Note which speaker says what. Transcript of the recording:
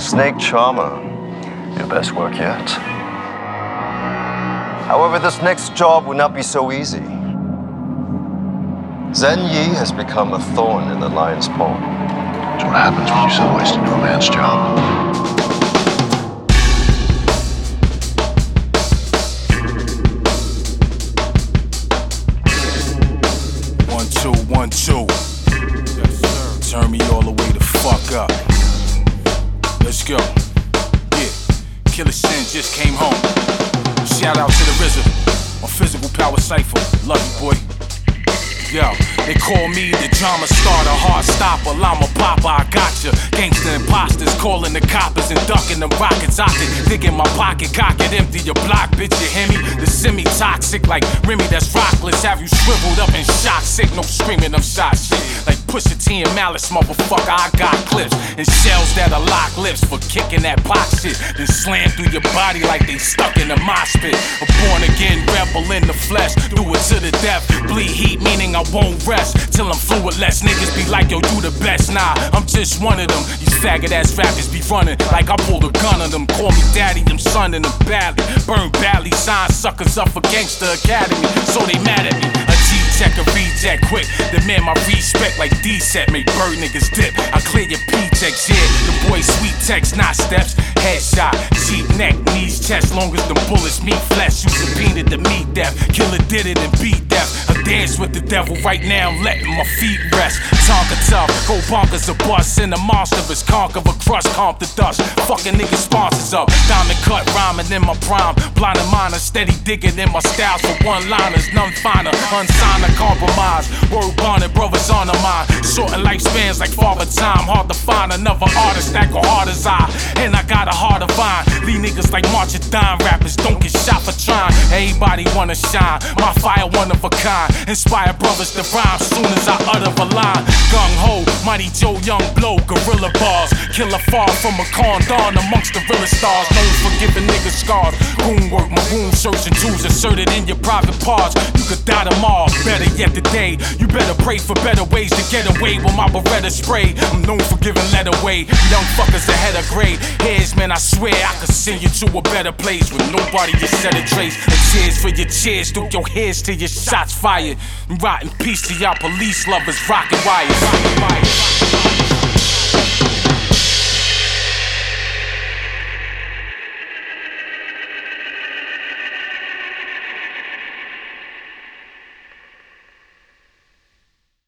Speaker 1: Snake Charmer, your best work yet. However, this next job will not be so easy. Zen Yi has become a thorn in the lion's paw.
Speaker 2: That's what happens when you sell waste to do a man's job.
Speaker 3: 1, 2, 1, 2. Yes, sir. Turn me all the way the fuck up. Let's go. Yeah, Killer Sin just came home. Shout out to the RZA on Physical Power Cypher. Love you, boy. Yo, they call me the drama starter, heart stopper. I'm a popper, I gotcha. Gangsta imposters calling the coppers and ducking them rockets. I can dig in my pocket, cock it, empty your block, bitch. You hear me? The semi-toxic like Remy, that's rockless. Have you shriveled up and shock sick? No screaming, I'm shot shit. Like Pusha T and Malice, motherfucker. I got clips and shells that'll lock lips for kicking that pop shit. Then slam through your body like they stuck in a mosh pit. A born again rebel in the flesh, do it to the death. Bleed heat, meaning I won't rest till I'm fluidless. Niggas be like, yo, you the best. Nah, I'm just one of them. These faggot ass rappers be running like I pulled a gun on them. Call me daddy, I'm son in the valley. Burn valley, sign suckers up for Gangsta Academy, so they mad at me. A G-check, a reject quick. Demand my respect like D-set. Make bird niggas dip. I clear your P-checks, yeah. The boy sweet text, not steps. Headshot, cheap neck, knees, chest. Long as the bullets meet flesh. You subpoenaed to meet death. Killer did it and beat death. I dance with the devil right now, I'm letting my feet rest. Tonka tough, go bonkers a bus. And the monster is conquer a crush, comp the dust. Fucking niggas sponsors up. Diamond cut, rhyming in my prime. Blind and minor, steady digging in my styles for one-liners. None finer, unsigned, a compromise. Word bonded, brothers on the mind. Shorten lifespans like Father Time. Hard to find another artist that go hard as I. And I got a heart of vine. Leave niggas like March of Dime rappers. Don't get shot for trying. Everybody wanna shine. My fire one of a kind. Inspire brothers to rhyme soon as I utter a line. Gung ho, Mighty Joe Young blow, gorilla bars. Killer far from a condon amongst the realest stars. Known for giving niggas scars. Goon work, maroon shirts and tools inserted in your private parts. You could die tomorrow, better yet today. You better pray for better ways to get away with my Beretta spray. I'm known for giving lead away. Young fuckers ahead of grade. Heads, man, I swear I could send you to a better place with nobody to set a trace. A tears for your cheers, through your heads till your shots fired. Rotten peace to y'all police lovers, rockin' wires.